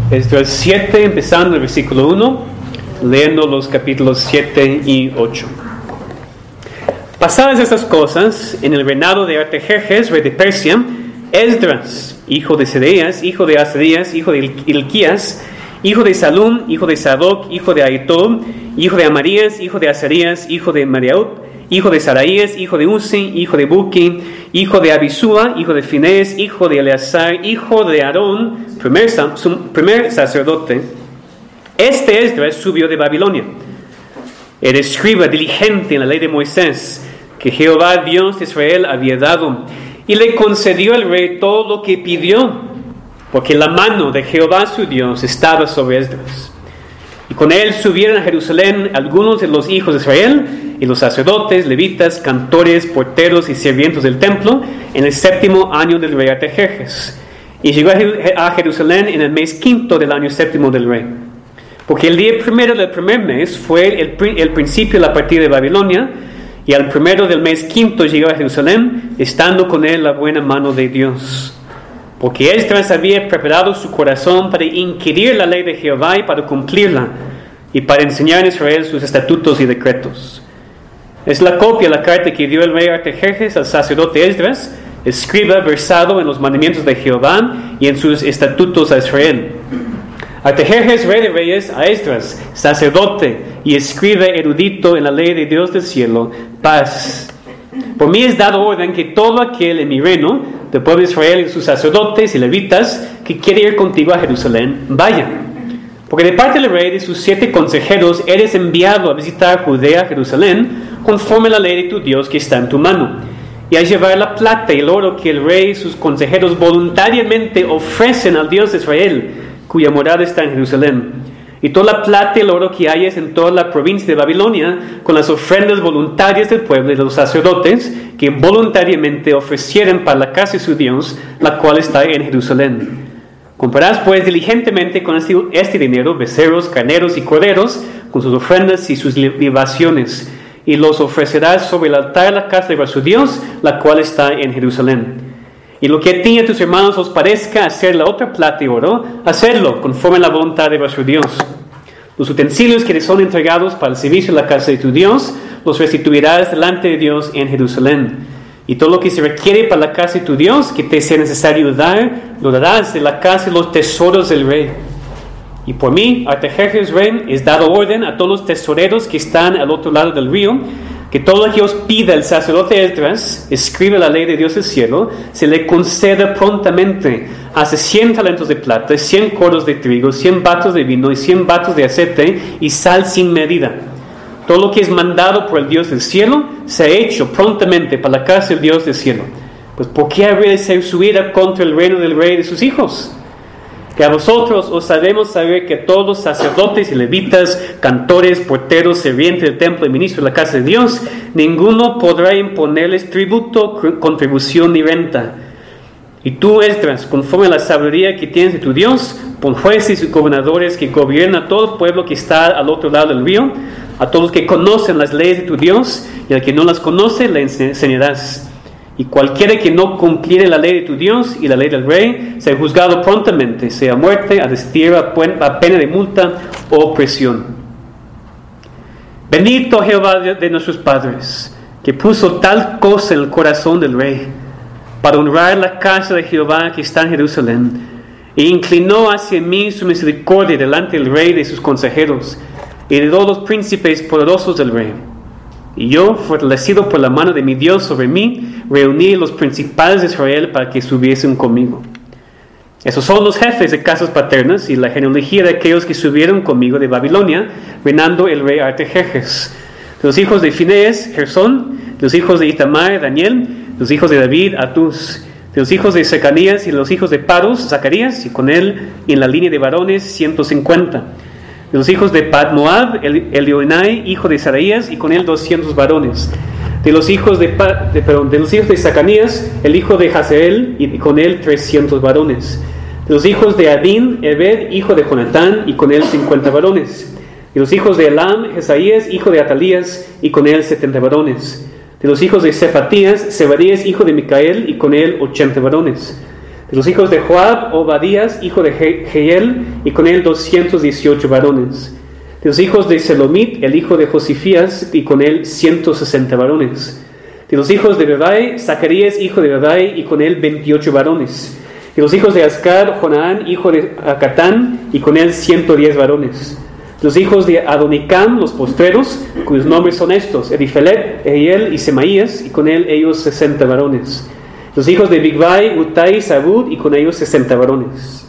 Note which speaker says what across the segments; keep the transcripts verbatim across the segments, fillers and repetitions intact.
Speaker 1: Esdras siete, empezando el versículo uno, leyendo los capítulos siete y ocho. Pasadas estas cosas, en el reinado de Artajerjes, rey de Persia, Esdras, hijo de Sedeías, hijo de Azarías, hijo de Hilquías, hijo de Salum, hijo de Sadoc, hijo de Ahitob, hijo de Amarías, hijo de Azarías, hijo de Mariaut, hijo de Saraías, hijo de Uzi, hijo de Buki, hijo de Abisúa, hijo de Finés, hijo de Eleazar, hijo de Aarón, primer, su primer sacerdote. Este Esdras subió de Babilonia. Era escriba diligente en la ley de Moisés, que Jehová Dios de Israel había dado, y le concedió al rey todo lo que pidió, porque la mano de Jehová su Dios estaba sobre Esdras. Y con él subieron a Jerusalén algunos de los hijos de Israel, y los sacerdotes, levitas, cantores, porteros y sirvientes del templo, en el séptimo año del rey Artajerjes. Y llegó a Jerusalén en el mes quinto del año séptimo del rey. Porque el día primero del primer mes fue el, el principio de la partida de Babilonia, y al primero del mes quinto llegó a Jerusalén, estando con él la buena mano de Dios. Porque Esdras había preparado su corazón para inquirir la ley de Jehová y para cumplirla, y para enseñar en Israel sus estatutos y decretos. Es la copia de la carta que dio el rey Artajerjes al sacerdote Esdras, escriba versado en los mandamientos de Jehová y en sus estatutos a Israel. Artajerjes, rey de reyes, a Esdras, sacerdote y escriba erudito en la ley de Dios del cielo, paz. Por mí es dado orden que todo aquel en mi reino, del pueblo de Israel y sus sacerdotes y levitas, que quiere ir contigo a Jerusalén, vaya. Porque de parte del rey y de sus siete consejeros eres enviado a visitar Judea, Jerusalén, conforme a la ley de tu Dios que está en tu mano, y a llevar la plata y el oro que el rey y sus consejeros voluntariamente ofrecen al Dios de Israel, cuya morada está en Jerusalén, y toda la plata y el oro que hayas en toda la provincia de Babilonia, con las ofrendas voluntarias del pueblo y de los sacerdotes, que voluntariamente ofrecieren para la casa de su Dios, la cual está en Jerusalén. Comprarás pues diligentemente con este, este dinero becerros, carneros y corderos, con sus ofrendas y sus libaciones, y los ofrecerás sobre el altar de la casa de vuestro Dios, la cual está en Jerusalén. Y lo que a ti y a tus hermanos os parezca hacer la otra plata y oro, hacedlo conforme a la voluntad de vuestro Dios. Los utensilios que les son entregados para el servicio de la casa de tu Dios, los restituirás delante de Dios en Jerusalén. Y todo lo que se requiere para la casa de tu Dios, que te sea necesario dar, lo darás de la casa de los tesoros del rey. Y por mí, Artajerjes rey, es dado orden a todos los tesoreros que están al otro lado del río, que todo lo que os pida el sacerdote Esdras, escribe la ley de Dios del cielo, se le conceda prontamente. Hace cien talentos de plata, cien coros de trigo, cien batos de vino y cien batos de aceite y sal sin medida. Todo lo que es mandado por el Dios del cielo se ha hecho prontamente para la casa del Dios del cielo. Pues ¿por qué habría de ser subida contra el reino del rey de sus hijos? Que a vosotros os haremos saber que todos los sacerdotes y levitas, cantores, porteros, sirvientes del templo y ministros de la casa de Dios, ninguno podrá imponerles tributo, contribución ni renta. Y tú, Esdras, conforme a la sabiduría que tienes de tu Dios, pon jueces y gobernadores que gobiernan a todo el pueblo que está al otro lado del río, a todos los que conocen las leyes de tu Dios, y al que no las conoce, le enseñarás. Y cualquiera que no cumpliere la ley de tu Dios y la ley del rey, sea juzgado prontamente, sea muerte, a destierro, a pena de multa o prisión. Bendito Jehová de nuestros padres, que puso tal cosa en el corazón del rey, para honrar la casa de Jehová que está en Jerusalén, e inclinó hacia mí su misericordia delante del rey y de sus consejeros, y de todos los príncipes poderosos del rey. Y yo, fortalecido por la mano de mi Dios sobre mí, reuní los principales de Israel para que subiesen conmigo. Esos son los jefes de casas paternas y la genealogía de aquellos que subieron conmigo de Babilonia, reinando el rey Artajerjes. De los hijos de Finés, Gersón; de los hijos de Itamar, Daniel; de los hijos de David, Atús; de los hijos de Secanías y de los hijos de Paros, Zacarías, y con él, y en la línea de varones, ciento cincuenta. De los hijos de Padmoab, Elioenai, hijo de Saraías, y con él doscientos varones. De los hijos de, de, perdón, de los hijos de Zacanías, el hijo de Hazael, y con él trescientos varones. De los hijos de Adín, Ebed, hijo de Jonatán, y con él cincuenta varones. De los hijos de Elam, Jesaías, hijo de Atalías, y con él setenta varones. De los hijos de Cefatías, Zebadías, hijo de Micael, y con él ochenta varones. De los hijos de Joab, Obadías, hijo de Je- Jeiel, y con él doscientos dieciocho varones. De los hijos de Selomit, el hijo de Josifías, y con él ciento sesenta varones. De los hijos de Bebai, Zacarías, hijo de Bebai, y con él veintiocho varones. De los hijos de Azcar, Jonaán, hijo de Acatán, y con él ciento diez varones. De los hijos de Adonicam, los postreros, cuyos nombres son estos: Elifelet, Ehiel y Semaías, y con él ellos sesenta varones. Los hijos de Bigvai, Utai, Sabud, y con ellos sesenta varones.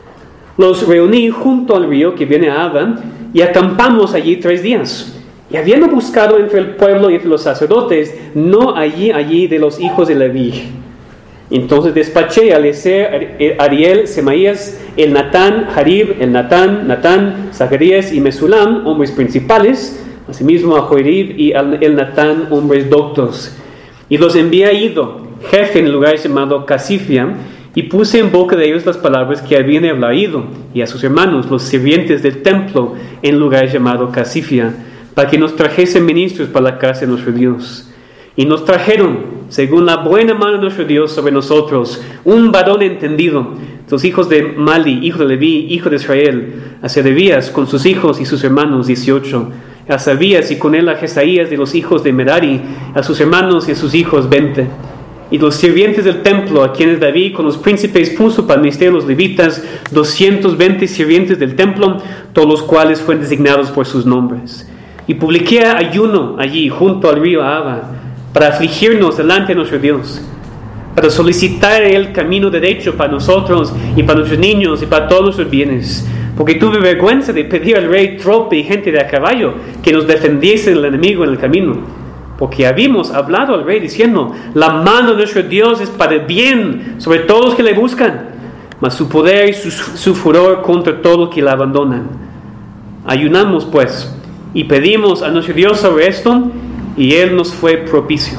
Speaker 1: Los reuní junto al río que viene a Abba, y acampamos allí tres días. Y habiendo buscado entre el pueblo y entre los sacerdotes, no allí allí de los hijos de Leví. Entonces despaché a Eliezer, Ariel, Semaías, el Natán, Jarib, el Natán, Natán, Zacarías y Mesulam, hombres principales, asimismo a Joerib y el Natán, hombres doctos. Y los envié a Ido, jefe en el lugar llamado Casifia, y puse en boca de ellos las palabras que habían hablado Ido, y a sus hermanos, los sirvientes del templo, en el lugar llamado Casifia, para que nos trajesen ministros para la casa de nuestro Dios. Y nos trajeron, según la buena mano de nuestro Dios sobre nosotros, un varón entendido, los hijos de Mali, hijo de Leví, hijo de Israel, a Sedebías con sus hijos y sus hermanos, dieciocho, a Sabías y con él a Jesaías de los hijos de Merari, a sus hermanos y a sus hijos, veinte. Y los sirvientes del templo, a quienes David con los príncipes puso para el ministerio de los levitas, doscientos veinte sirvientes del templo, todos los cuales fueron designados por sus nombres. Y publiqué ayuno allí junto al río Abba, para afligirnos delante de nuestro Dios, para solicitar el camino derecho para nosotros y para nuestros niños y para todos nuestros bienes, porque tuve vergüenza de pedir al rey tropa y gente de a caballo que nos defendiese del enemigo en el camino, porque habíamos hablado al rey diciendo: la mano de nuestro Dios es para el bien sobre todos los que le buscan, mas su poder y su, su furor contra todos los que la abandonan. Ayunamos pues y pedimos a nuestro Dios sobre esto, y él nos fue propicio.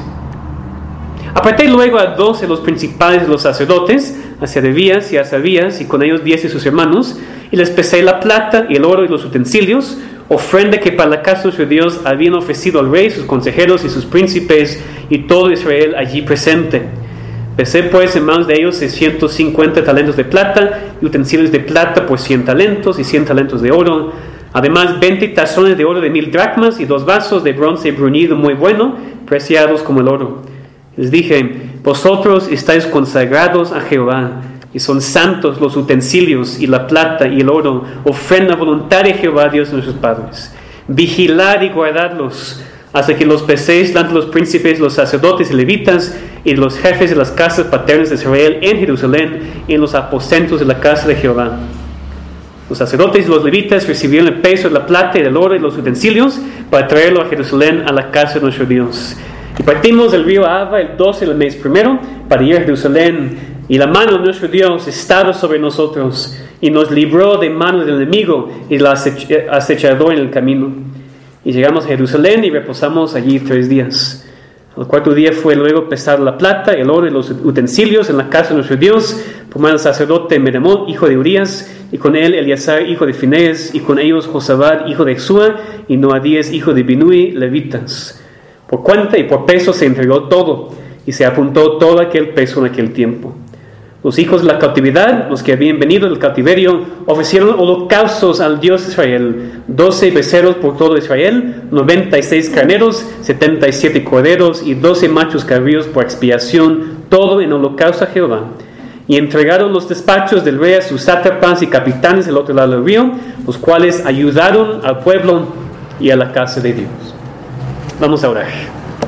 Speaker 1: Aparté luego a doce de los principales de los sacerdotes, a Sedebías y a Sabías, y con ellos diez de sus hermanos, y les pesé la plata y el oro y los utensilios, ofrenda que para la casa de nuestro Dios habían ofrecido al rey, sus consejeros y sus príncipes, y todo Israel allí presente. Pesé pues en manos de ellos seiscientos cincuenta talentos de plata, y utensilios de plata por cien talentos, y cien talentos de oro. Además, veinte tazones de oro de mil dracmas y dos vasos de bronce bruñido muy bueno, preciados como el oro. Les dije: vosotros estáis consagrados a Jehová, y son santos los utensilios y la plata y el oro, ofrenda voluntaria a Jehová, Dios de nuestros padres. Vigilad y guardadlos, hasta que los peséis delante de los príncipes, los sacerdotes y levitas, y los jefes de las casas paternas de Israel en Jerusalén, y en los aposentos de la casa de Jehová. Los sacerdotes y los levitas recibieron el peso de la plata y del oro y los utensilios para traerlo a Jerusalén, a la casa de nuestro Dios. Y partimos del río Abba el doce del mes primero para ir a Jerusalén. Y la mano de nuestro Dios estaba sobre nosotros y nos libró de mano del enemigo y del acechador en el camino. Y llegamos a Jerusalén y reposamos allí tres días. El cuarto día fue luego pesar la plata, el oro y los utensilios en la casa de nuestro Dios, por mano del sacerdote Meremot, hijo de Urías, y con él Eleazar, hijo de Finés, y con ellos Josabad, hijo de Exúa, y Noadías, hijo de Binui, levitas. Por cuenta y por peso se entregó todo, y se apuntó todo aquel peso en aquel tiempo. Los hijos de la cautividad, los que habían venido del cautiverio, ofrecieron holocaustos al Dios de Israel: doce becerros por todo Israel, noventa y seis carneros, setenta y siete corderos y doce machos cabríos por expiación, todo en holocausto a Jehová. Y entregaron los despachos del rey a sus sátrapas y capitanes del otro lado del río, los cuales ayudaron al pueblo y a la casa de Dios. Vamos a orar.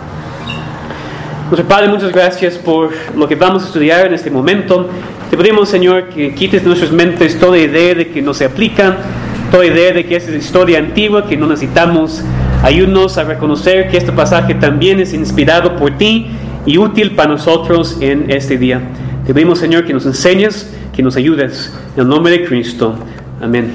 Speaker 1: Nuestro Padre, muchas gracias por lo que vamos a estudiar en este momento. Te pedimos, Señor, que quites de nuestras mentes toda idea de que no se aplica, toda idea de que es historia antigua que no necesitamos. Ayúdanos a reconocer que este pasaje también es inspirado por ti y útil para nosotros en este día. Te pedimos, Señor, que nos enseñes, que nos ayudes. En el nombre de Cristo. Amén.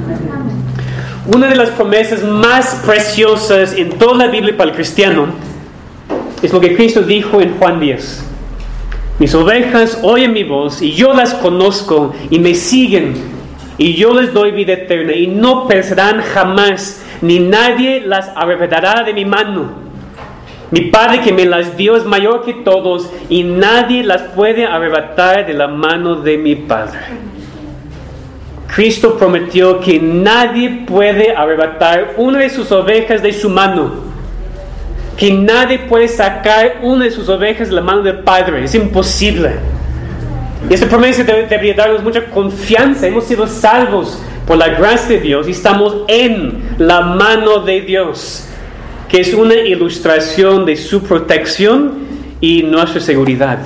Speaker 1: Una de las promesas más preciosas en toda la Biblia para el cristiano es lo que Cristo dijo en Juan diez. Mis ovejas oyen mi voz y yo las conozco y me siguen, y yo les doy vida eterna y no perecerán jamás, ni nadie las arrebatará de mi mano. Mi Padre que me las dio es mayor que todos y nadie las puede arrebatar de la mano de mi Padre. Cristo prometió que nadie puede arrebatar una de sus ovejas de su mano. Que nadie puede sacar una de sus ovejas de la mano del Padre. Es imposible. Y esta promesa debería darnos mucha confianza. Hemos sido salvos por la gracia de Dios y estamos en la mano de Dios, que es una ilustración de su protección y nuestra seguridad.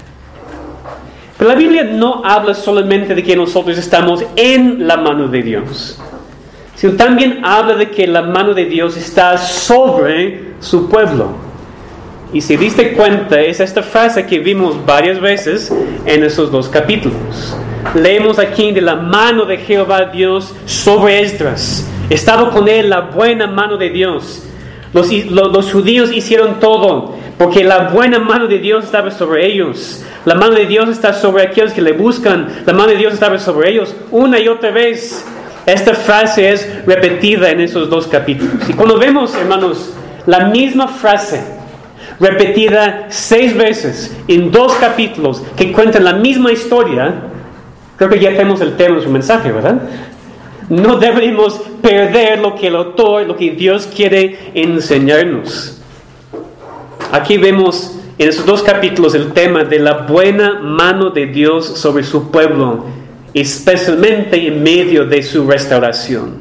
Speaker 1: Pero la Biblia no habla solamente de que nosotros estamos en la mano de Dios, sino también habla de que la mano de Dios está sobre su pueblo. Y si diste cuenta, es esta frase que vimos varias veces en esos dos capítulos. Leemos aquí de la mano de Jehová Dios sobre Esdras. Estaba con él la buena mano de Dios. Los, los, los judíos hicieron todo porque la buena mano de Dios estaba sobre ellos. La mano de Dios está sobre aquellos que le buscan. La mano de Dios estaba sobre ellos una y otra vez. Esta frase es repetida en esos dos capítulos. Y cuando vemos, hermanos, la misma frase repetida seis veces en dos capítulos que cuentan la misma historia, creo que ya tenemos el tema de su mensaje, ¿verdad? No deberíamos perder lo que el autor, lo que Dios quiere enseñarnos. Aquí vemos en esos dos capítulos el tema de la buena mano de Dios sobre su pueblo, especialmente en medio de su restauración.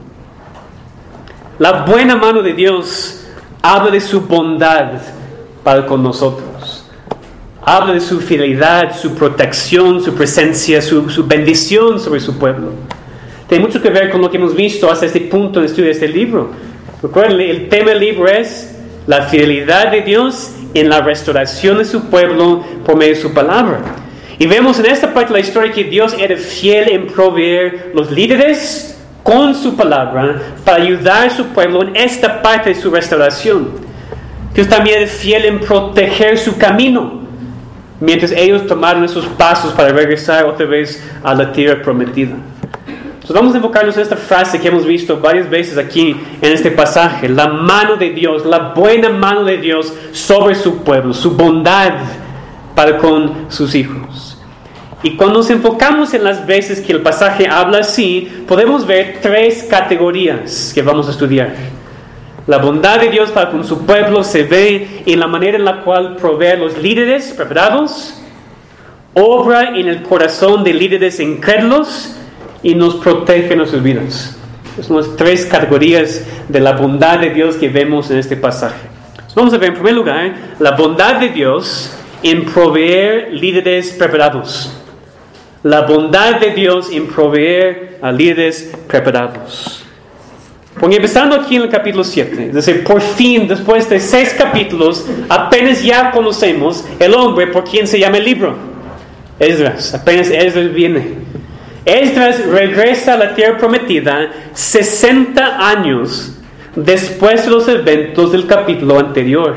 Speaker 1: La buena mano de Dios habla de su bondad para con nosotros. Habla de su fidelidad, su protección, su presencia, su, su bendición sobre su pueblo. Tiene mucho que ver con lo que hemos visto hasta este punto en el estudio de este libro. Recuerden, el tema del libro es la fidelidad de Dios en la restauración de su pueblo por medio de su palabra. Y vemos en esta parte de la historia que Dios era fiel en proveer los líderes con su palabra para ayudar a su pueblo en esta parte de su restauración. Dios también es fiel en proteger su camino mientras ellos tomaron esos pasos para regresar otra vez a la tierra prometida. Entonces vamos a enfocarnos en esta frase que hemos visto varias veces aquí en este pasaje. La mano de Dios, la buena mano de Dios sobre su pueblo, su bondad para con sus hijos. Y cuando nos enfocamos en las veces que el pasaje habla así, podemos ver tres categorías que vamos a estudiar. La bondad de Dios para con su pueblo se ve en la manera en la cual provee a los líderes preparados, obra en el corazón de líderes incrédulos y nos protege en nuestras vidas. Esas son las tres categorías de la bondad de Dios que vemos en este pasaje. Entonces vamos a ver en primer lugar la bondad de Dios en proveer líderes preparados. La bondad de Dios en proveer a líderes preparados. Porque empezando aquí en el capítulo siete, es decir, por fin, después de seis capítulos, apenas ya conocemos el hombre por quien se llama el libro. Esdras, apenas Esdras viene. Esdras regresa a la tierra prometida sesenta años después de los eventos del capítulo anterior.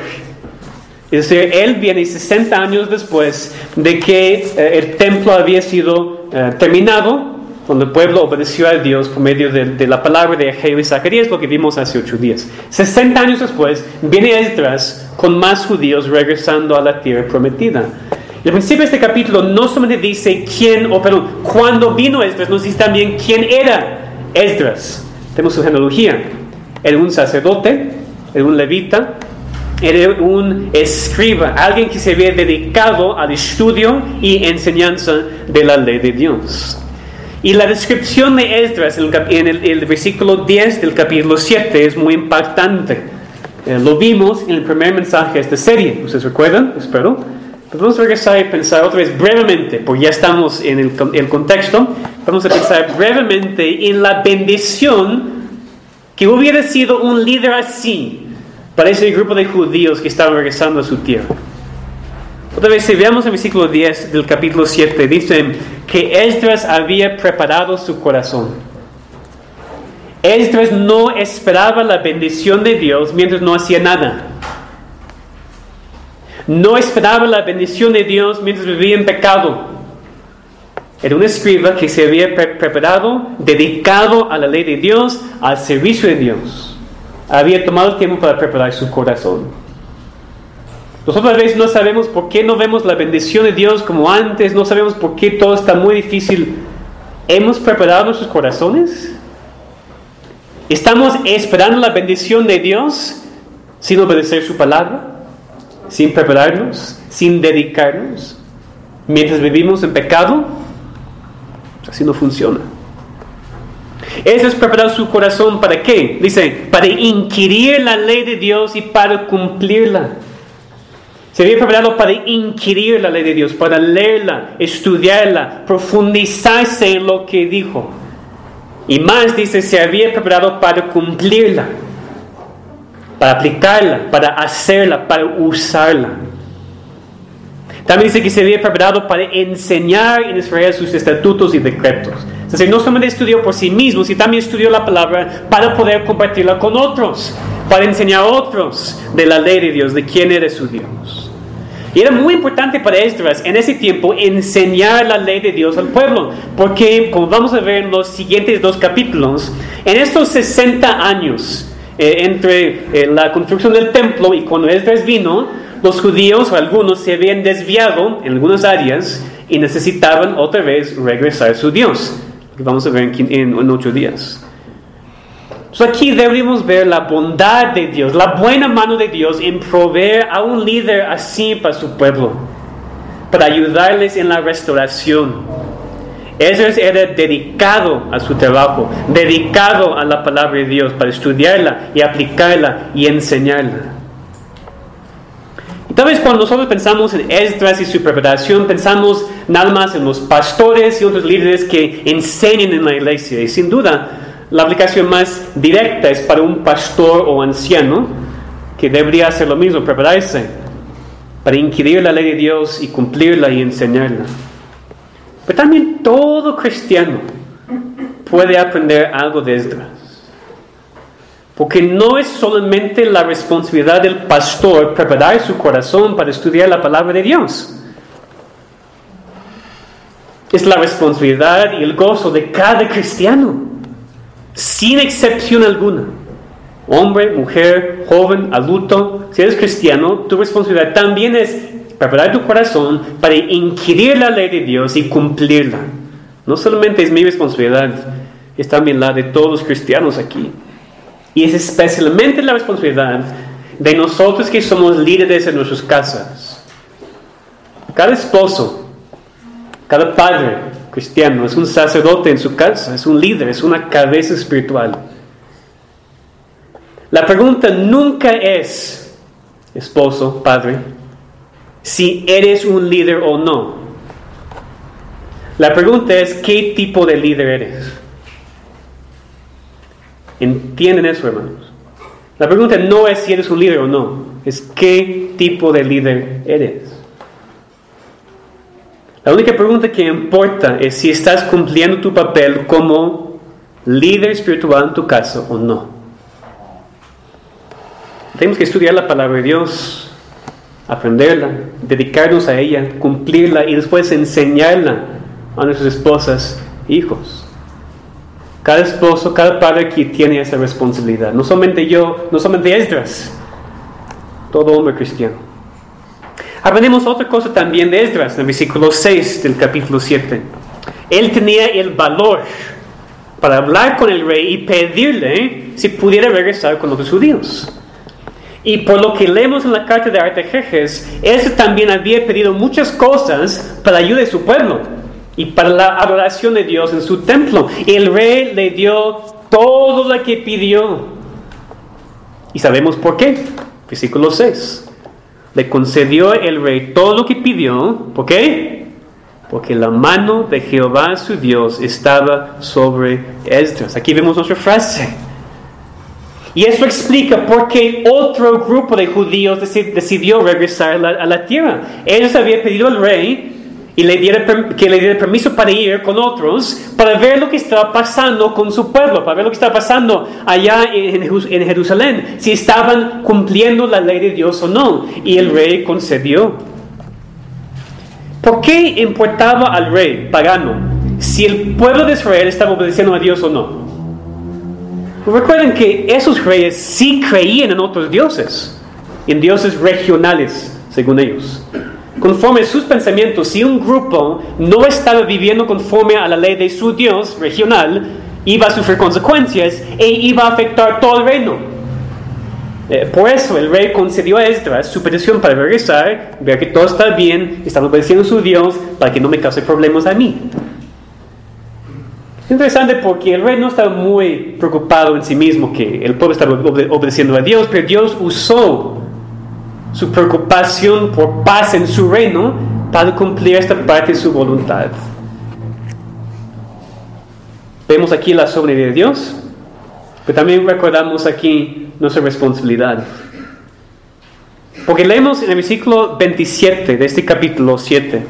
Speaker 1: Es decir, él viene sesenta años después de que eh, el templo había sido eh, terminado, cuando el pueblo obedeció a Dios por medio de, de la palabra de Ageo y Zacarías, lo que vimos hace ocho días. sesenta años después, viene Esdras con más judíos regresando a la tierra prometida. Y al principio de este capítulo no solamente dice quién, o perdón, cuándo vino Esdras, nos dice también quién era Esdras. Tenemos su genealogía. Era un sacerdote, era un levita, era un escriba, alguien que se había dedicado al estudio y enseñanza de la ley de Dios. Y la descripción de Esdras en el, en el, el versículo diez del capítulo siete es muy impactante. Eh, lo vimos en el primer mensaje de esta serie. ¿Ustedes recuerdan? Espero. Pues vamos a regresar y pensar otra vez brevemente, porque ya estamos en el, el contexto. Vamos a pensar brevemente en la bendición que hubiera sido un líder así para ese grupo de judíos que estaban regresando a su tierra. Otra vez, si veamos el versículo diez del capítulo siete, dice que Esdras había preparado su corazón. Esdras no esperaba la bendición de Dios mientras no hacía nada. No esperaba la bendición de Dios mientras vivía en pecado. Era un escriba que se había pre- preparado, dedicado a la ley de Dios, al servicio de Dios. Había tomado el tiempo para preparar su corazón. Nosotros a veces no sabemos por qué no vemos la bendición de Dios como antes, no sabemos por qué todo está muy difícil. ¿Hemos preparado nuestros corazones? ¿Estamos esperando la bendición de Dios sin obedecer su palabra? ¿Sin prepararnos? ¿Sin dedicarnos? Mientras vivimos en pecado, así no funciona. Eso es preparar su corazón ¿para qué? Dice, para inquirir la ley de Dios y para cumplirla. Se había preparado para inquirir la ley de Dios, para leerla, estudiarla, profundizarse en lo que dijo. Y más, dice, se había preparado para cumplirla, para aplicarla, para hacerla, para usarla. También dice que se había preparado para enseñar en Israel sus estatutos y decretos. Es decir, no solamente estudió por sí mismo, sino también estudió la palabra para poder compartirla con otros, para enseñar a otros de la ley de Dios, de quién era su Dios. Y era muy importante para Esdras en ese tiempo enseñar la ley de Dios al pueblo, porque como vamos a ver en los siguientes dos capítulos, en estos sesenta años eh, entre eh, la construcción del templo y cuando Esdras vino, los judíos o algunos se habían desviado en algunas áreas y necesitaban otra vez regresar a su Dios. Vamos a ver en, en, en ocho días. Entonces aquí deberíamos ver la bondad de Dios, la buena mano de Dios en proveer a un líder así para su pueblo, para ayudarles en la restauración. Esdras era dedicado a su trabajo, dedicado a la palabra de Dios, para estudiarla y aplicarla y enseñarla. Y tal vez cuando nosotros pensamos en Esdras y su preparación, pensamos nada más en los pastores y otros líderes que enseñan en la iglesia. Y sin duda, la aplicación más directa es para un pastor o anciano que debería hacer lo mismo, prepararse para inquirir la ley de Dios y cumplirla y enseñarla. Pero también todo cristiano puede aprender algo de Esdras. Porque no es solamente la responsabilidad del pastor preparar su corazón para estudiar la palabra de Dios. Es la responsabilidad y el gozo de cada cristiano, sin excepción alguna. Hombre, mujer, joven, adulto, si eres cristiano, tu responsabilidad también es preparar tu corazón para inquirir la ley de Dios y cumplirla. No solamente es mi responsabilidad, es también la de todos los cristianos aquí. Y es especialmente la responsabilidad de nosotros que somos líderes en nuestras casas. Cada esposo, cada padre cristiano es un sacerdote en su casa, es un líder, es una cabeza espiritual. La pregunta nunca es, esposo, padre, si eres un líder o no. La pregunta es, ¿qué tipo de líder eres? ¿Entienden eso, hermanos? La pregunta no es si eres un líder o no, es qué tipo de líder eres. La única pregunta que importa es si estás cumpliendo tu papel como líder espiritual en tu casa o no. Tenemos que estudiar la palabra de Dios, aprenderla, dedicarnos a ella, cumplirla y después enseñarla a nuestras esposas e hijos. Cada esposo, cada padre aquí tiene esa responsabilidad. No solamente yo, no solamente Esdras, todo hombre cristiano. Aprendemos otra cosa también de Esdras, en el versículo seis del capítulo siete. Él tenía el valor para hablar con el rey y pedirle si pudiera regresar con los judíos. Y por lo que leemos en la carta de Artajerjes, él también había pedido muchas cosas para ayuda de su pueblo y para la adoración de Dios en su templo. Y el rey le dio todo lo que pidió. Y sabemos por qué. Versículo seis. Le concedió el rey todo lo que pidió. ¿Por qué? Porque la mano de Jehová su Dios estaba sobre Esdras. Aquí vemos nuestra frase. Y eso explica por qué otro grupo de judíos decidió regresar a la, a la tierra. Ellos habían pedido al rey y le diera, que le diera permiso para ir con otros para ver lo que estaba pasando con su pueblo, para ver lo que estaba pasando allá en, en Jerusalén, si estaban cumpliendo la ley de Dios o no. Y el rey concedió. ¿Por qué importaba al rey pagano si el pueblo de Israel estaba obedeciendo a Dios o no? Recuerden que esos reyes sí creían en otros dioses, en dioses regionales. según ellos. Conforme a sus pensamientos, si un grupo no estaba viviendo conforme a la ley de su Dios regional, iba a sufrir consecuencias e iba a afectar todo el reino. Eh, por eso el rey concedió a Esdras su petición para regresar, ver que todo está bien, están obedeciendo a su Dios, para que no me cause problemas a mí. Es interesante porque el rey no estaba muy preocupado en sí mismo que el pueblo estaba obede- obedeciendo a Dios, pero Dios usó su preocupación por paz en su reino para cumplir esta parte de su voluntad. Vemos aquí la soberanía de Dios, pero también recordamos aquí nuestra responsabilidad. Porque leemos en el versículo veintisiete de este capítulo siete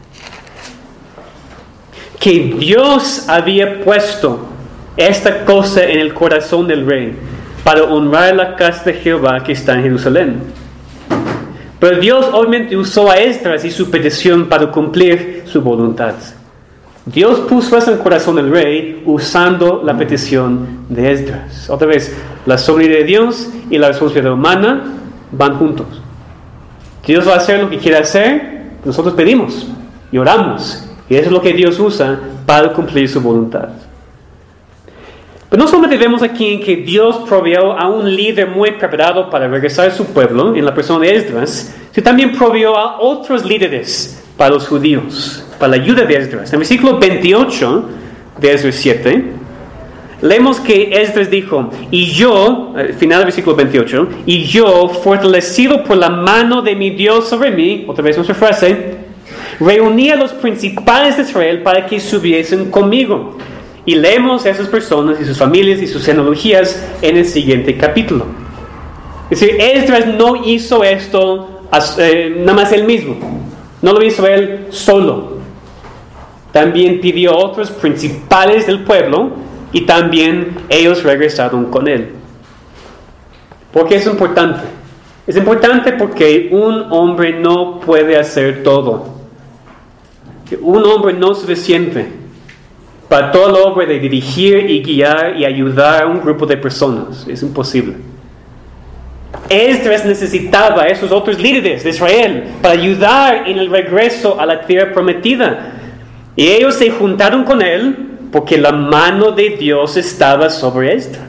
Speaker 1: que Dios había puesto esta cosa en el corazón del rey para honrar la casa de Jehová que está en Jerusalén. Pero Dios obviamente usó a Esdras y su petición para cumplir su voluntad. Dios puso eso en el corazón del rey usando la petición de Esdras. Otra vez, la soberanía de Dios y la responsabilidad humana van juntos. Dios va a hacer lo que quiere hacer, nosotros pedimos y oramos. Y eso es lo que Dios usa para cumplir su voluntad. Pero no solamente vemos aquí en que Dios proveyó a un líder muy preparado para regresar a su pueblo, en la persona de Esdras, sino también proveyó a otros líderes para los judíos, para la ayuda de Esdras. En el versículo veintiocho de Esdras siete, leemos que Esdras dijo, y yo, al final del versículo veintiocho, y yo, fortalecido por la mano de mi Dios sobre mí, otra vez nuestra frase, reuní a los principales de Israel para que subiesen conmigo. Y leemos a esas personas y sus familias y sus genealogías en el siguiente capítulo. Es decir, Esdras no hizo esto eh, nada más él mismo. No lo hizo él solo. También pidió a otros principales del pueblo y también ellos regresaron con él. ¿Por qué es importante? Es importante porque un hombre no puede hacer todo. Un hombre no es suficiente para toda la obra de dirigir y guiar y ayudar a un grupo de personas. Es imposible. Esdras necesitaba a esos otros líderes de Israel para ayudar en el regreso a la tierra prometida. Y ellos se juntaron con él porque la mano de Dios estaba sobre Esdras.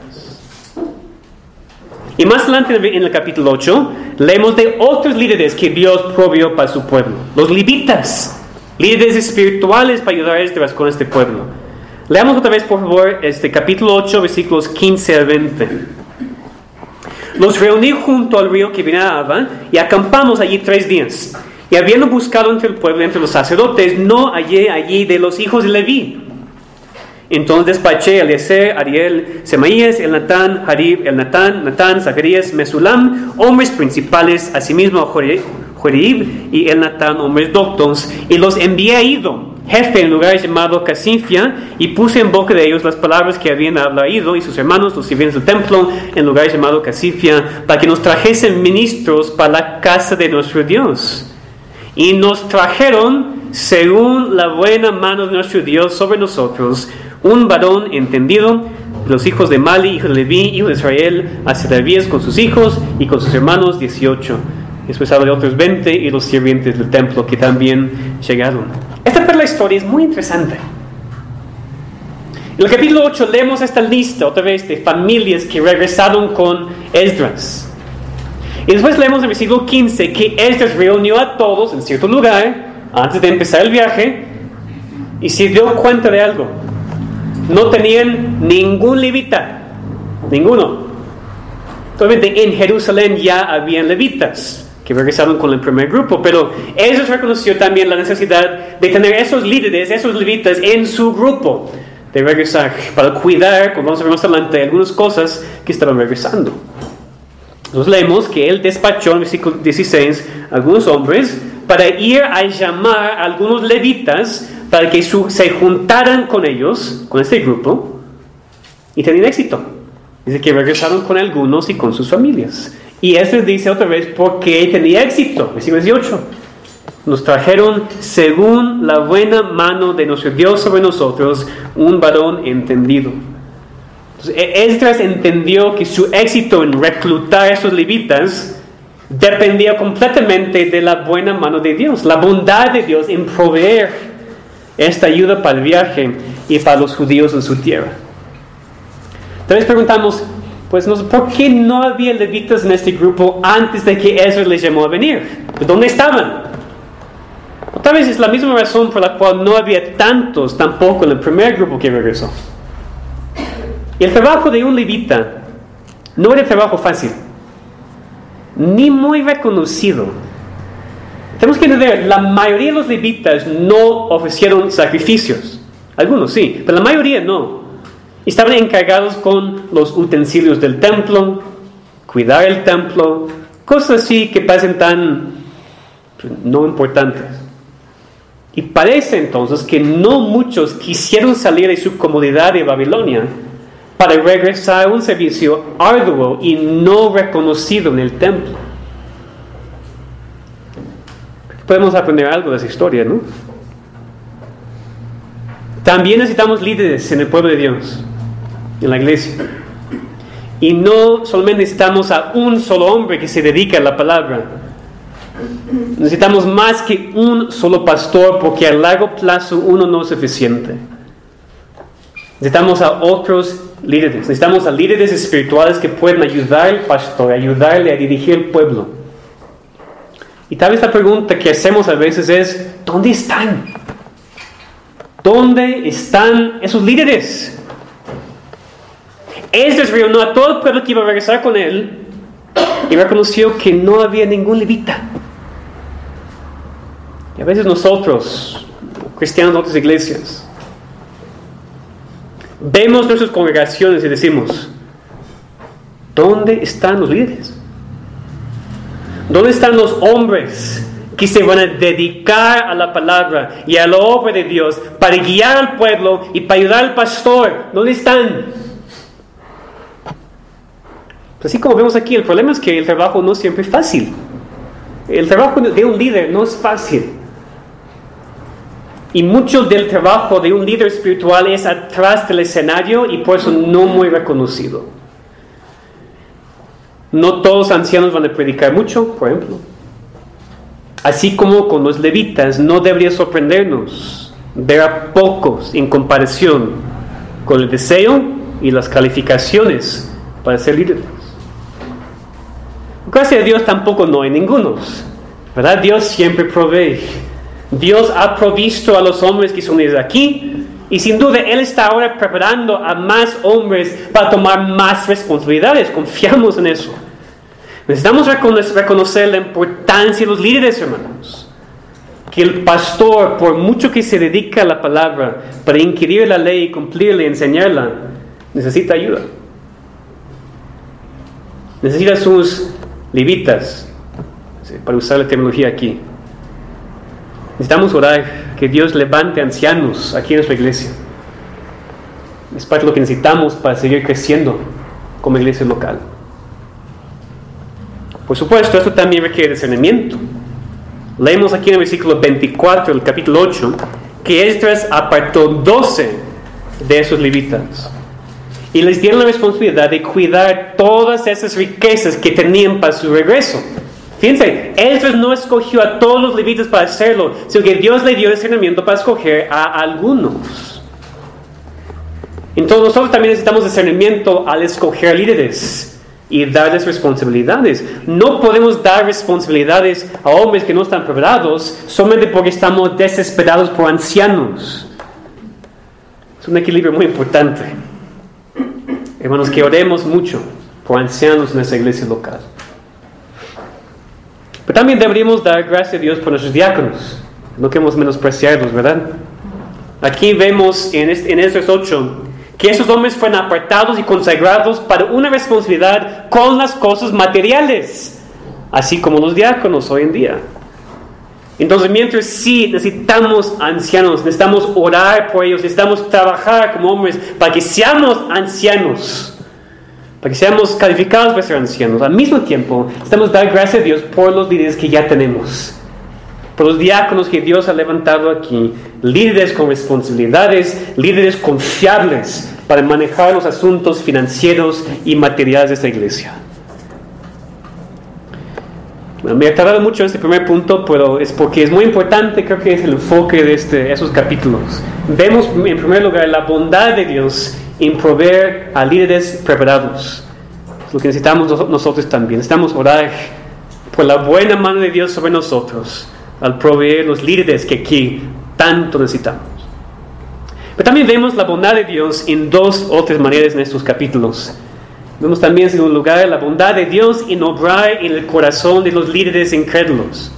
Speaker 1: Y más adelante en el capítulo ocho, leemos de otros líderes que Dios proveyó para su pueblo. Los levitas, líderes espirituales para ayudar a Esdras con este pueblo. Leamos otra vez, por favor, este capítulo ocho, versículos quince a veinte. Los reuní junto al río que viene a Abba y acampamos allí tres días. Y habiendo buscado entre el pueblo, entre los sacerdotes, no hallé allí de los hijos de Leví. Entonces despaché a Eliezer, Ariel, Semaías, Elnatán, Jarib, Elnatán, Natán, Zacarías, Mesulam, hombres principales, asimismo a Jorib y Elnatán, hombres doctos, y los envié a Ido, jefe en lugar llamado Casifia, y puse en boca de ellos las palabras que habían hablado Ido y sus hermanos, los sirvientes del templo, en lugar llamado Casifia, para que nos trajesen ministros para la casa de nuestro Dios. Y nos trajeron, según la buena mano de nuestro Dios sobre nosotros, un varón entendido, los hijos de Mali, hijo de Leví, hijo de Israel, a Sedabías con sus hijos y con sus hermanos, dieciocho. Después habla de otros veinte y los sirvientes del templo que también llegaron. Esta parte de la historia es muy interesante. En el capítulo ocho leemos esta lista otra vez de familias que regresaron con Esdras. Y después leemos en el versículo quince que Esdras reunió a todos en cierto lugar antes de empezar el viaje y se dio cuenta de algo. No tenían ningún levita, ninguno. Obviamente en Jerusalén ya habían levitas que regresaron con el primer grupo, pero ellos reconoció también la necesidad de tener esos líderes, esos levitas en su grupo, de regresar para cuidar, como vamos a ver más adelante, algunas cosas que estaban regresando. Entonces leemos que él despachó en el versículo dieciséis a algunos hombres para ir a llamar a algunos levitas para que su, se juntaran con ellos, con este grupo, y tenían éxito. Dice que regresaron con algunos y con sus familias. Y este dice otra vez por qué tenía éxito. Versículo dieciocho. Nos trajeron según la buena mano de nuestro Dios sobre nosotros un varón entendido. Entonces, Esdras entendió que su éxito en reclutar a esos levitas dependía completamente de la buena mano de Dios, la bondad de Dios en proveer esta ayuda para el viaje y para los judíos en su tierra. Tal vez preguntamos, pues, ¿por qué no había levitas en este grupo antes de que Esdras les llamó a venir? Pues, ¿dónde estaban? O tal vez es la misma razón por la cual no había tantos tampoco en el primer grupo que regresó. Y el trabajo de un levita no era trabajo fácil, ni muy reconocido. Tenemos que entender, la mayoría de los levitas no ofrecieron sacrificios. Algunos sí, pero la mayoría no. Estaban encargados con los utensilios del templo, cuidar el templo, cosas así que parecen tan pues, no importantes. Y parece entonces que no muchos quisieron salir de su comodidad de Babilonia para regresar a un servicio arduo y no reconocido en el templo. Podemos aprender algo de esa historia, ¿no? También necesitamos líderes en el pueblo de Dios, en la iglesia. Y no solamente necesitamos a un solo hombre que se dedique a la palabra. Necesitamos más que un solo pastor, porque a largo plazo uno no es suficiente. Necesitamos a otros líderes. Necesitamos a líderes espirituales que puedan ayudar al pastor, ayudarle a dirigir el pueblo. Y tal vez la pregunta que hacemos a veces es, ¿dónde están? ¿Dónde están esos líderes? Esdras reunió a todo el pueblo que iba a regresar con él y reconoció que no había ningún levita. Y a veces nosotros, cristianos de otras iglesias, vemos nuestras congregaciones y decimos, ¿dónde están los líderes? ¿Dónde están los hombres que se van a dedicar a la palabra y a la obra de Dios para guiar al pueblo y para ayudar al pastor? ¿Dónde están? Pues así como vemos aquí, el problema es que el trabajo no siempre es fácil. El trabajo de un líder no es fácil. Y mucho del trabajo de un líder espiritual es atrás del escenario y por eso no muy reconocido. No todos los ancianos van a predicar mucho, por ejemplo. Así como con los levitas, no debería sorprendernos ver a pocos en comparación con el deseo y las calificaciones para ser líderes. Gracias a Dios tampoco no hay ningunos, ¿verdad? Dios siempre provee. Dios ha provisto a los hombres que son líderes aquí, y sin duda Él está ahora preparando a más hombres para tomar más responsabilidades. Confiamos en eso. Necesitamos reconocer la importancia de los líderes, hermanos. Que el pastor, por mucho que se dedica a la palabra para inquirir la ley, cumplirla y enseñarla, necesita ayuda. Necesita sus levitas, para usar la terminología aquí. Necesitamos orar que Dios levante ancianos aquí en nuestra iglesia. Es parte de lo que necesitamos para seguir creciendo como iglesia local. Por supuesto, esto también requiere discernimiento. Leemos aquí en el versículo veinticuatro del capítulo ocho que Esdras apartó doce de esos levitas y les dieron la responsabilidad de cuidar todas esas riquezas que tenían para su regreso. Fíjense, Esdras no escogió a todos los levitas para hacerlo, sino que Dios le dio discernimiento para escoger a algunos. Entonces nosotros también necesitamos discernimiento al escoger líderes y darles responsabilidades. No podemos dar responsabilidades a hombres que no están preparados solamente porque estamos desesperados por ancianos. Es un equilibrio muy importante. Hermanos, que oremos mucho por ancianos en nuestra iglesia local. Pero también deberíamos dar gracias a Dios por nuestros diáconos. No queremos menospreciarlos, ¿verdad? Aquí vemos en, este, en Esdras ocho que esos hombres fueron apartados y consagrados para una responsabilidad con las cosas materiales, así como los diáconos hoy en día. Entonces, mientras sí necesitamos ancianos, necesitamos orar por ellos, necesitamos trabajar como hombres para que seamos ancianos, para que seamos calificados para ser ancianos. Al mismo tiempo, necesitamos dar gracias a Dios por los líderes que ya tenemos, por los diáconos que Dios ha levantado aquí, líderes con responsabilidades, líderes confiables para manejar los asuntos financieros y materiales de esta iglesia. Bueno, me he tardado mucho en este primer punto, pero es porque es muy importante, creo que es el enfoque de este, esos capítulos. Vemos en primer lugar la bondad de Dios en proveer a líderes preparados. Es lo que necesitamos nosotros también. Necesitamos orar por la buena mano de Dios sobre nosotros al proveer los líderes que aquí tanto necesitamos. Pero también vemos la bondad de Dios en dos otras maneras en estos capítulos. Vemos también, en segundo lugar, la bondad de Dios en obrar en el corazón de los líderes incrédulos.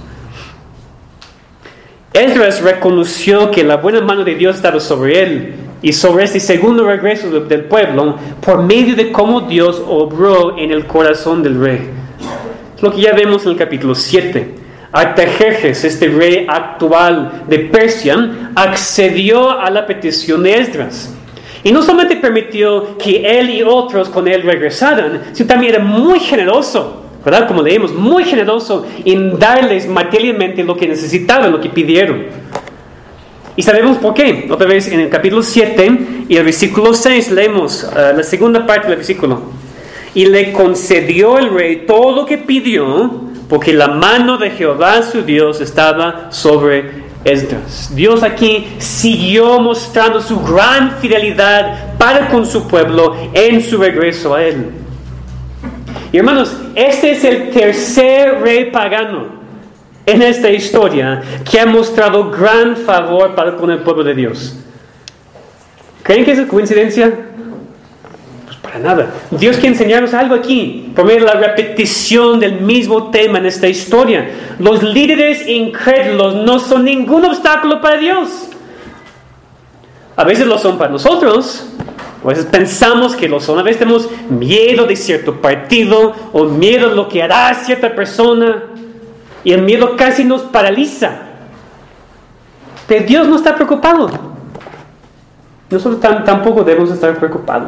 Speaker 1: Esdras reconoció que la buena mano de Dios estaba sobre él y sobre este segundo regreso del pueblo por medio de cómo Dios obró en el corazón del rey. Es lo que ya vemos en el capítulo siete. Artajerjes, este rey actual de Persia, accedió a la petición de Esdras. Y no solamente permitió que él y otros con él regresaran, sino también era muy generoso, ¿verdad? Como leemos, muy generoso en darles materialmente lo que necesitaban, lo que pidieron. Y sabemos por qué. Otra vez en el capítulo siete y el versículo seis leemos uh, la segunda parte del versículo. Y le concedió el rey todo lo que pidió, porque la mano de Jehová su Dios estaba sobre Esdras. Dios aquí siguió mostrando su gran fidelidad para con su pueblo en su regreso a él. Y hermanos, este es el tercer rey pagano en esta historia que ha mostrado gran favor para con el pueblo de Dios. ¿Creen que es coincidencia? Pues para nada. Dios quiere enseñarnos algo aquí por medio de la repetición del mismo tema en esta historia. Los líderes incrédulos no son ningún obstáculo para Dios. A veces lo son para nosotros. A veces pensamos que lo son. A veces tenemos miedo de cierto partido o miedo de lo que hará cierta persona. Y el miedo casi nos paraliza. Pero Dios no está preocupado. Nosotros tam- tampoco debemos estar preocupados.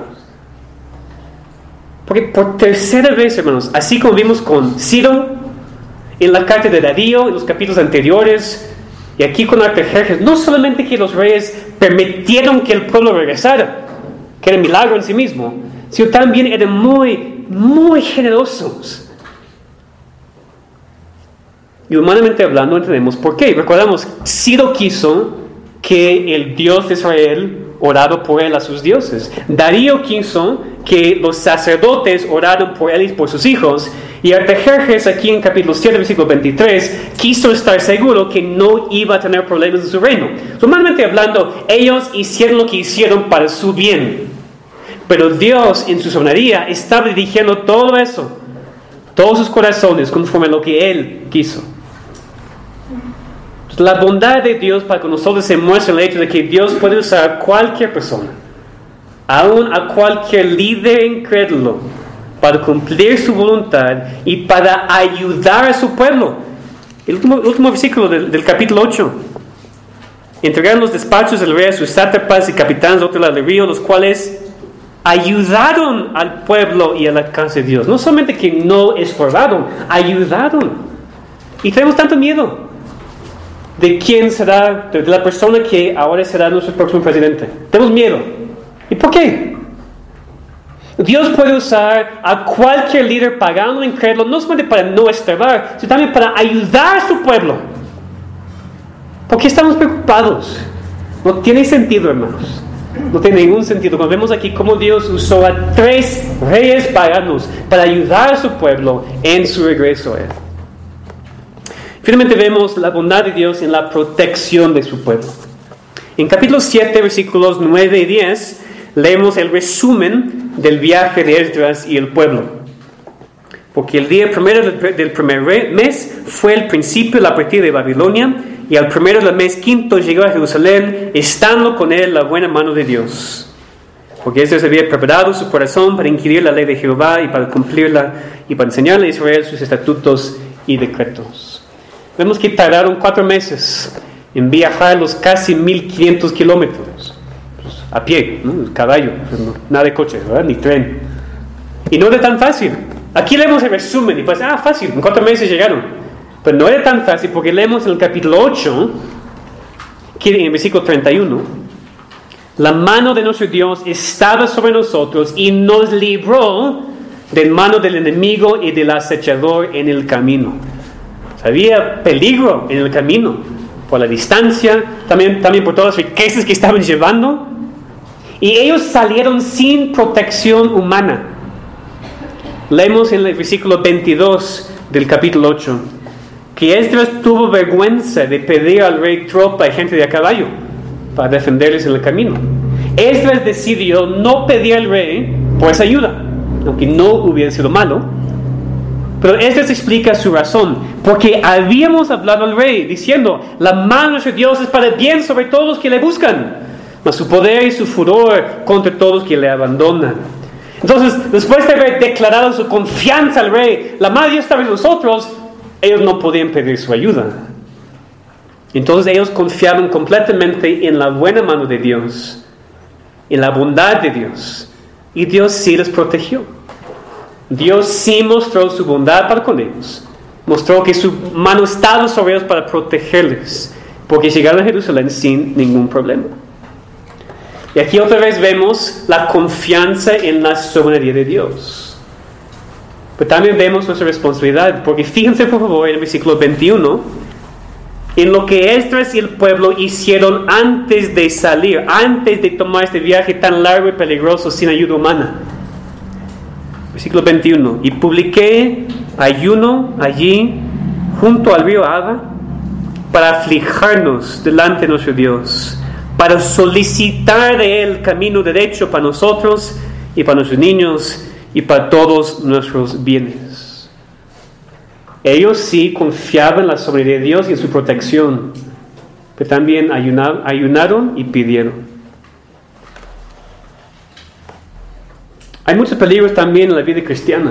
Speaker 1: Porque por tercera vez, hermanos, así como vimos con Ciro, en la carta de Darío, en los capítulos anteriores, y aquí con Artajerjes, no solamente que los reyes permitieron que el pueblo regresara, que era un milagro en sí mismo, sino también eran muy, muy generosos. Y humanamente hablando entendemos por qué. Recordamos, Ciro quiso que el Dios de Israel orara por él a sus dioses. Darío quiso que los sacerdotes oraran por él y por sus hijos. Y Artajerjes, aquí en capítulo siete, versículo veintitrés, quiso estar seguro que no iba a tener problemas en su reino. Humanamente hablando, ellos hicieron lo que hicieron para su bien. Pero Dios, en su soberanía, estaba dirigiendo todo eso, todos sus corazones, conforme a lo que Él quiso. La bondad de Dios para con nosotros se muestra en el hecho de que Dios puede usar a cualquier persona, aún a cualquier líder incrédulo, para cumplir su voluntad y para ayudar a su pueblo. El último, el último versículo del, del capítulo ocho. Entregaron los despachos del rey a sus sátrapas y capitanes de otro lado del río, los cuales ayudaron al pueblo y a la casa de Dios. No solamente que no estorbaron, ayudaron. Y tenemos tanto miedo de quién será, de la persona que ahora será nuestro próximo presidente. Tenemos miedo. ¿Y por qué? Dios puede usar a cualquier líder pagano, incrédulo, no solamente para no estorbar, sino también para ayudar a su pueblo. ¿Por qué estamos preocupados? No tiene sentido, hermanos. No tiene ningún sentido. Cuando vemos aquí cómo Dios usó a tres reyes paganos para ayudar a su pueblo en su regreso a Él. Finalmente vemos la bondad de Dios en la protección de su pueblo. En capítulo siete, versículos nueve y diez, leemos el resumen del viaje de Esdras y el pueblo. Porque el día primero del primer mes fue el principio de la partida de Babilonia, y al primero del mes quinto llegó a Jerusalén, estando con él la buena mano de Dios. Porque Esdras había preparado su corazón para inquirir la ley de Jehová y para cumplirla, y para enseñarle a Israel sus estatutos y decretos. Vemos que tardaron cuatro meses en viajar los casi mil quinientos kilómetros. Pues, a pie, ¿no? Caballo, pues, no, nada de coche, ¿verdad? Ni tren. Y no era tan fácil. Aquí leemos el resumen y pues, ah, fácil, en cuatro meses llegaron. Pero no era tan fácil porque leemos en el capítulo ocho, que en el versículo treinta y uno, la mano de nuestro Dios estaba sobre nosotros y nos libró de mano del enemigo y del acechador en el camino. Había peligro en el camino, por la distancia, también, también por todas las riquezas que estaban llevando. Y ellos salieron sin protección humana. Leemos en el versículo veintidós del capítulo ocho que Esdras tuvo vergüenza de pedir al rey tropa y gente de a caballo para defenderles en el camino. Esdras decidió no pedir al rey por esa ayuda, aunque no hubiera sido malo. Pero Esdras explica su razón, porque habíamos hablado al rey diciendo: la mano de nuestro Dios es para el bien sobre todos los que le buscan, mas su poder y su furor contra todos los que le abandonan. Entonces, después de haber declarado su confianza al rey, la mano de Dios estaba en nosotros, ellos no podían pedir su ayuda. Entonces ellos confiaban completamente en la buena mano de Dios, en la bondad de Dios, y Dios sí les protegió. Dios sí mostró su bondad para con ellos, mostró que su mano estaba sobre ellos para protegerles, porque llegaron a Jerusalén sin ningún problema. Y aquí otra vez vemos la confianza en la soberanía de Dios. Pero también vemos nuestra responsabilidad, porque fíjense por favor en el versículo veintiuno, en lo que Esdras y el pueblo hicieron antes de salir, antes de tomar este viaje tan largo y peligroso sin ayuda humana. Versículo veintiuno: y publiqué ayuno allí junto al río Abba para aflijarnos delante de nuestro Dios, para solicitar de Él camino derecho para nosotros y para nuestros niños y para todos nuestros bienes. Ellos sí confiaban en la soberanía de Dios y en su protección, pero también ayunaron, ayunaron y pidieron. Hay muchos peligros también en la vida cristiana.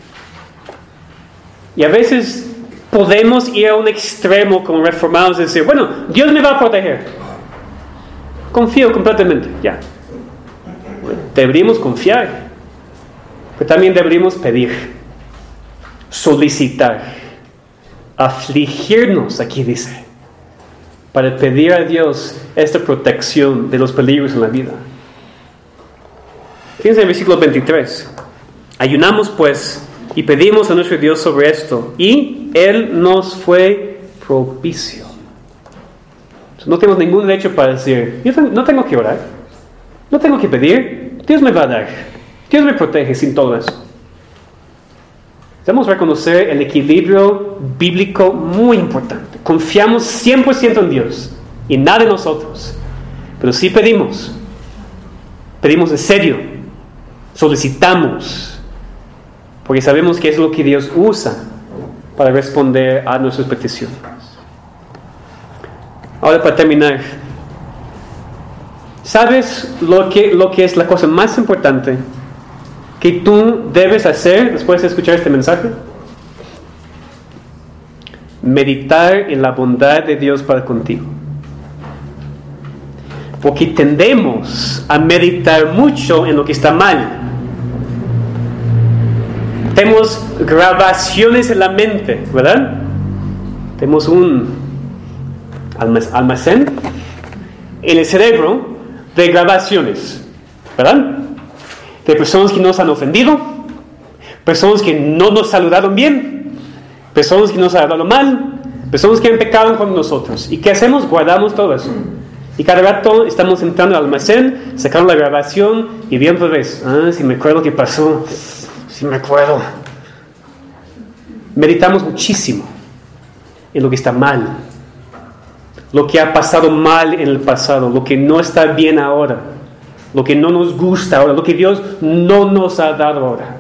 Speaker 1: Y a veces podemos ir a un extremo como reformados y decir: bueno, Dios me va a proteger. Confío completamente, ya. Bueno, deberíamos confiar. Pero también deberíamos pedir, solicitar, afligirnos, aquí dice, para pedir a Dios esta protección de los peligros en la vida. Fíjense en el versículo veintitrés. Ayunamos pues y pedimos a nuestro Dios sobre esto, y Él nos fue propicio. No tenemos ningún derecho para decir: yo no tengo que orar, no tengo que pedir, Dios me va a dar. Dios me protege sin todo eso. Debemos reconocer el equilibrio bíblico muy importante. Confiamos cien por ciento en Dios y nada en nosotros. Pero sí pedimos. Pedimos en serio. Solicitamos. Porque sabemos que es lo que Dios usa para responder a nuestras peticiones. Ahora, para terminar, ¿sabes lo que, lo que es la cosa más importante que tú debes hacer después de escuchar este mensaje? Meditar en la bondad de Dios para contigo. Porque tendemos a meditar mucho en lo que está mal. Tenemos grabaciones en la mente, ¿verdad? Tenemos un almacén en el cerebro de grabaciones, ¿verdad? De personas que nos han ofendido, personas que no nos saludaron bien, personas que nos han hablado mal, personas que han pecado con nosotros. ¿Y qué hacemos? Guardamos todo eso. Y cada rato estamos entrando al almacén, sacando la grabación y viendo otra vez: ah, si me acuerdo qué pasó, si me acuerdo. Meditamos muchísimo en lo que está mal, lo que ha pasado mal en el pasado, lo que no está bien ahora, lo que no nos gusta ahora, lo que Dios no nos ha dado ahora.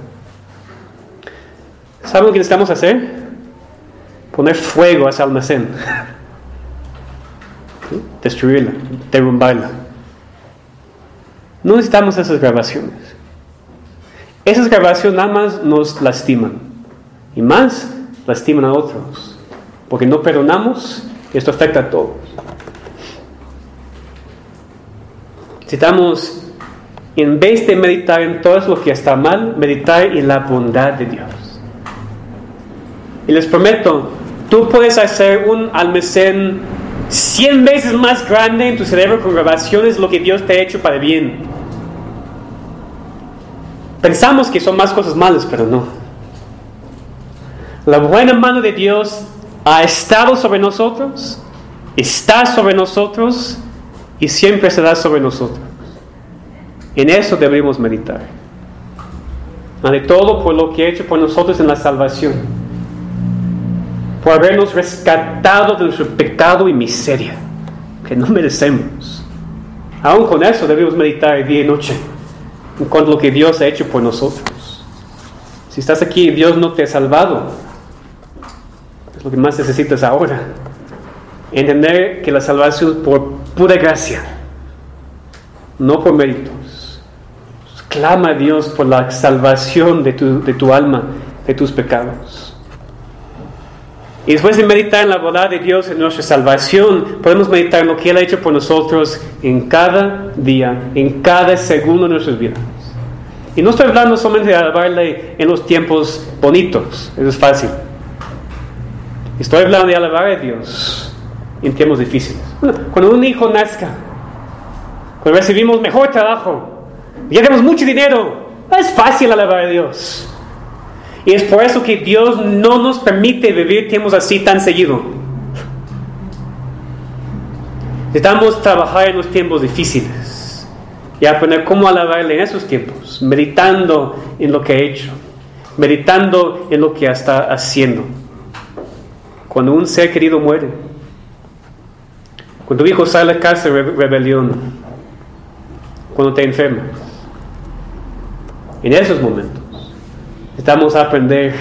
Speaker 1: ¿Saben lo que necesitamos hacer? Poner fuego a ese almacén. ¿Sí? Destruirla, derrumbarla. No necesitamos esas grabaciones. Esas grabaciones nada más nos lastiman. Y más lastiman a otros. Porque no perdonamos, y esto afecta a todos. Necesitamos, en vez de meditar en todo lo que está mal, meditar en la bondad de Dios. Y les prometo, tú puedes hacer un almacén cien veces más grande en tu cerebro con grabaciones de lo que Dios te ha hecho para bien. Pensamos que son más cosas malas, pero no. La buena mano de Dios ha estado sobre nosotros, está sobre nosotros y siempre será sobre nosotros. En eso deberíamos meditar. Ante todo por lo que ha hecho por nosotros en la salvación, por habernos rescatado de nuestro pecado y miseria que no merecemos. Aún con eso debemos meditar día y noche en cuanto a lo que Dios ha hecho por nosotros. Si estás aquí y Dios no te ha salvado, es lo que más necesitas ahora. Entender que la salvación es por pura gracia, no por méritos. Clama a Dios por la salvación de tu, de tu alma, de tus pecados. Y después de meditar en la bondad de Dios, en nuestra salvación, podemos meditar en lo que Él ha hecho por nosotros en cada día, en cada segundo de nuestras vidas. Y no estoy hablando solamente de alabarle en los tiempos bonitos, eso es fácil. Estoy hablando de alabar a Dios en tiempos difíciles. Bueno, cuando un hijo nazca, cuando recibimos mejor trabajo, ya tenemos mucho dinero, es fácil alabar a Dios. Y es por eso que Dios no nos permite vivir tiempos así tan seguido. Necesitamos trabajar en los tiempos difíciles y aprender cómo alabarle en esos tiempos, meditando en lo que ha hecho, meditando en lo que está haciendo. Cuando un ser querido muere, cuando tu hijo sale a casa de rebelión, cuando te enfermas, en esos momentos necesitamos aprender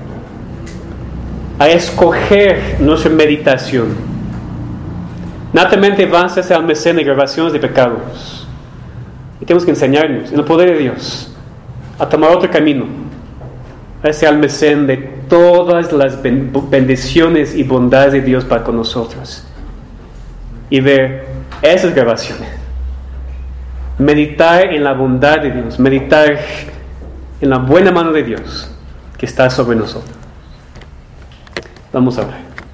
Speaker 1: a escoger nuestra meditación. Natamente vas a ese almacén de grabaciones de pecados y tenemos que enseñarnos en el poder de Dios a tomar otro camino, a ese almacén de todas las bendiciones y bondades de Dios para con nosotros y ver esas grabaciones. Meditar en la bondad de Dios, meditar en la buena mano de Dios que está sobre nosotros. Vamos a ver.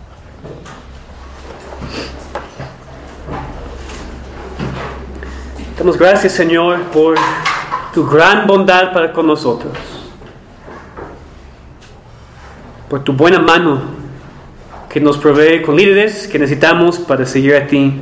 Speaker 1: Damos gracias, Señor, por tu gran bondad para con nosotros, por tu buena mano que nos provee con líderes que necesitamos para seguir a ti,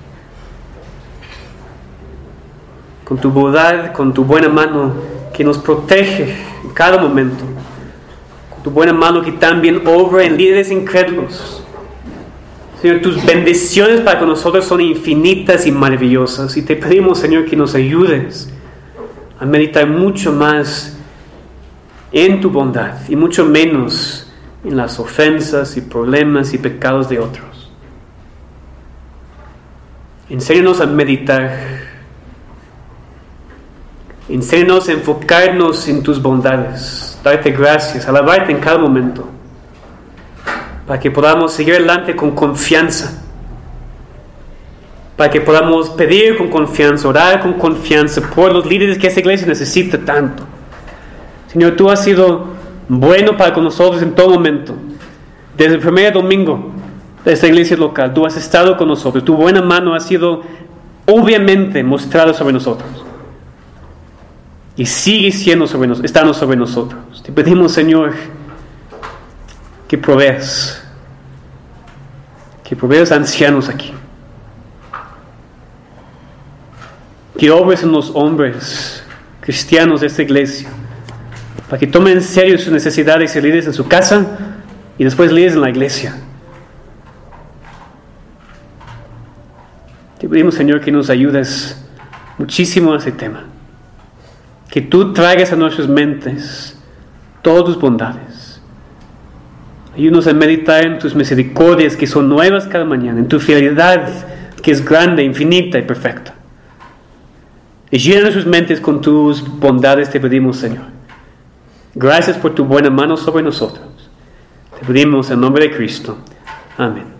Speaker 1: con tu bondad, con tu buena mano que nos protege en cada momento, con tu buena mano que también obra en líderes incrédulos. Señor, tus bendiciones para con nosotros son infinitas y maravillosas, y te pedimos, Señor, que nos ayudes a meditar mucho más en tu bondad y mucho menos en las ofensas y problemas y pecados de otros. Enséñanos a meditar. Enséñanos a enfocarnos en tus bondades, darte gracias, alabarte en cada momento, para que podamos seguir adelante con confianza, para que podamos pedir con confianza, orar con confianza por los líderes que esta iglesia necesita tanto. Señor, tú has sido bueno para con nosotros en todo momento. Desde el primer domingo de esta iglesia local, tú has estado con nosotros. Tu buena mano ha sido obviamente mostrada sobre nosotros. Y sigue siendo sobre nos, estando sobre nosotros. Te pedimos, Señor, que proveas, que proveas ancianos aquí, que obres en los hombres cristianos de esta iglesia, para que tomen en serio sus necesidades y líderes en su casa y después líderes en la iglesia. Te pedimos, Señor, que nos ayudes muchísimo a ese tema. Que tú traigas a nuestras mentes todas tus bondades. Ayúdanos a meditar en tus misericordias que son nuevas cada mañana, en tu fidelidad que es grande, infinita y perfecta. Y llena nuestras mentes con tus bondades, te pedimos, Señor. Gracias por tu buena mano sobre nosotros. Te pedimos en nombre de Cristo. Amén.